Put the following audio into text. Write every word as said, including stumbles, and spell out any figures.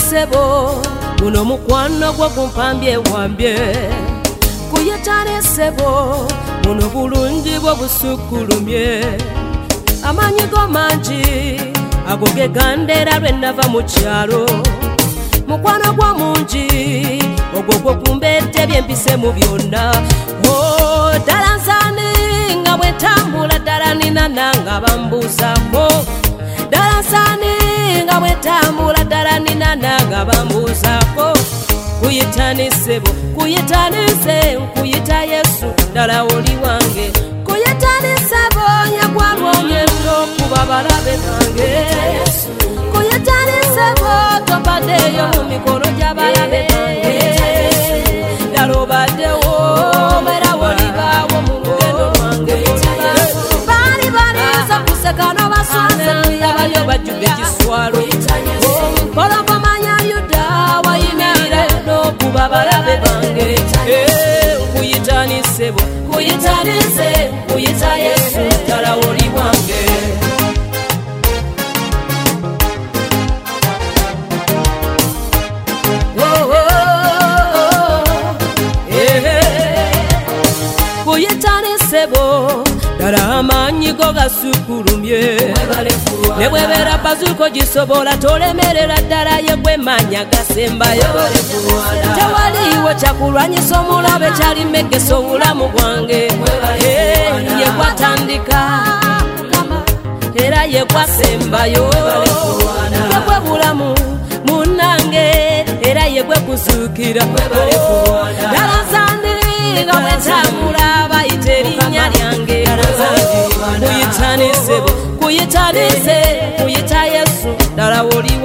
sebo guno mukwano gwo kumpambye wambye kuyitane sebo muno bulungi bwo busukulumye amanyi go mangi agoge gandera lwe nava mu kyalo mukwano gwo mungi ogwo gwo kumbedde byempise mu byonna o ddala nsaani nga bwe ntambula ddala nina nanga bambuuzako ddala nsaani nga bwe ntambula ddala nina nanga bambuuzako kuyitani sebo kuyitani se nkuyita Yesu ddala oli wange kuyitani sebo nyagwalwomye n'okuba balabe bange kuyitani sebo tobaddeyo mu mikono gy'abalabe bange ddala obaddewo era wolibaawo mu lugendo lwange baali baliza kuseka n'obaswaza abalyo bajjudde ekiswalo mpologomanya Yuda wayimirira n'okuba balabe bange nkuyitani sebo kuyitani se nkuyita Yesu ddala oli wange kuyitani sebo ddala amaanyi go gasukulumye ne bwebeera bazuuko gisobola tolemerera ddala ye gwe maanyi agasembayo tewaliiwo kyakulwanyisa omulabe kyalimegesa obulamu bwange ye gwatandika era ye gwasembayo ye gwe bulamu munnange era ye gwe kuzuukira ddala nsaani nga bwe ntambula bayita erinnya lyange kuyitani sebo kuyitani se kuyita Yesu ddala oli